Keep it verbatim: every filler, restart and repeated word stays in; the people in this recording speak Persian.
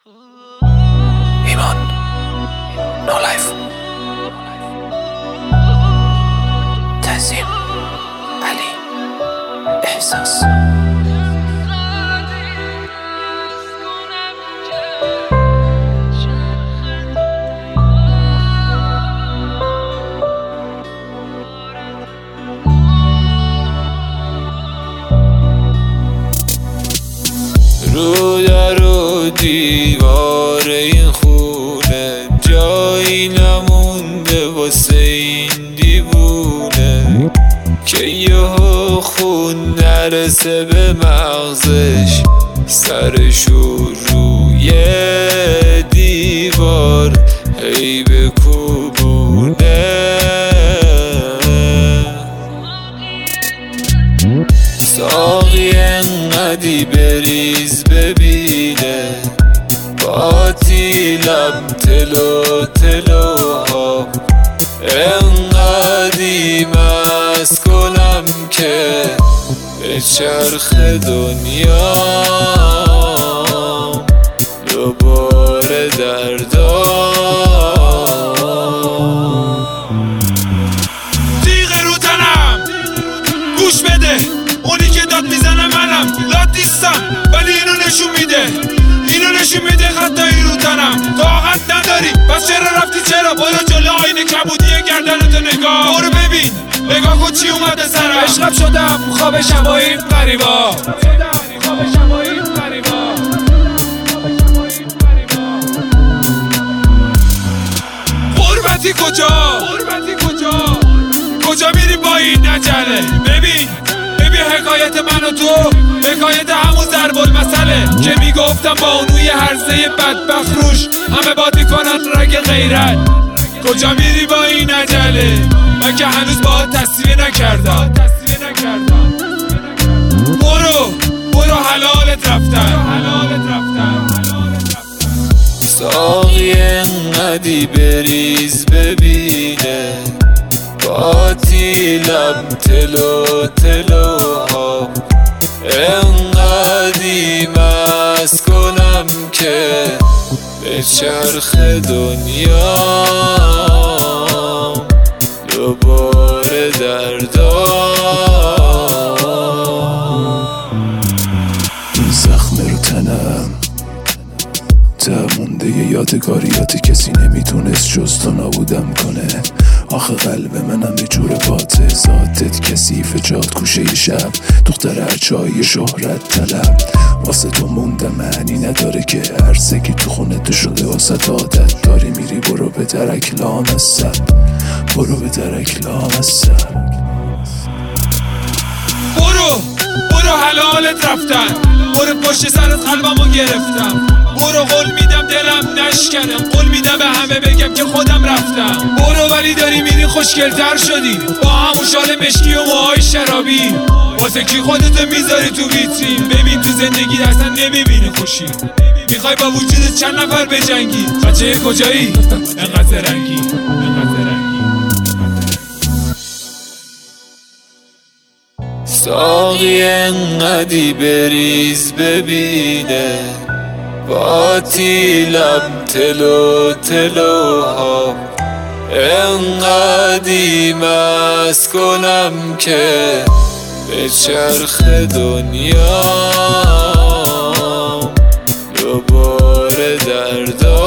ایمان نو لایف تنظیم علی احساس رو در و دیوار این خونه جایی نمونده واسه این دیوونه که یهو خون نرسه به مغزش سرشو روی دیوار هی بکوبونه. ساقی انقدی بریز ببینه باطیلم تلو تلوها انقدی مست کنم که به چرخ دنیا دوباره دردا. تیغ رو تنم گوش بده، اونی که داد میزنه منم لاد نیستم ولی اینو نشون میده اینو نشون میده خطایی رو تنم. طاقت نداری پس چرا رفتی؟ چرا؟ برو جلو آینه کبودی گردنتو نگاه برو ببین نگاه کن چی اومده سرم. عشقم شدم خواب شبای غریبا غربتی کجا غربتی کجا کجا میری با این عجله؟ ببین ببین حکایت من و تو حکایت همون ضرب المثله که میگفتم با اونوی هرزه بدبخت روش همه باد میکنن رگ غیرت. کجا میری با این عجله؟ من که هنوز باهات تصویر نکردم. برو برو حلالت رفتن. ساقی انقدی بریز ببینه باطیلم تلو تلوها انقدی مست کنم که به چرخ دنیا دوباره دردا. این زخم رو تنم تمونده ی یادگاریاتی کسی نمیتونست جز تو نابودم کنه. آخه قلب منم به جور باته ذاتت کثیف جاد کوشه شب دختر ارچای شهرت طلب واسه تو موندم معنی نداره که عرصگی تو خونه تو شده واسه عادت داری میری. برو به درک لامصب برو به درک لامصب برو برو حلالت رفتن. برو پشت سرت قلبمو گرفتم. برو قول میدم دلم نشکنم، قول میدم به همه بگم که خودم رفتم. برو ولی داری میری خوشگلتر شدی با همون شال مشکی و موهای شرابی. واسه کی خودتو میذاری تو ویترین؟ ببین تو زندگی اصلا نمیبینی خوشی. میخوای با وجود چند نفر بجنگی؟ بچه کجایی؟ انقدر رنگی انقدر رنگی. ساقی انقدی بریز ببینه باطیلم تلو تلوها انقدی مست کنم که به چرخ دنیا دوباره دردا.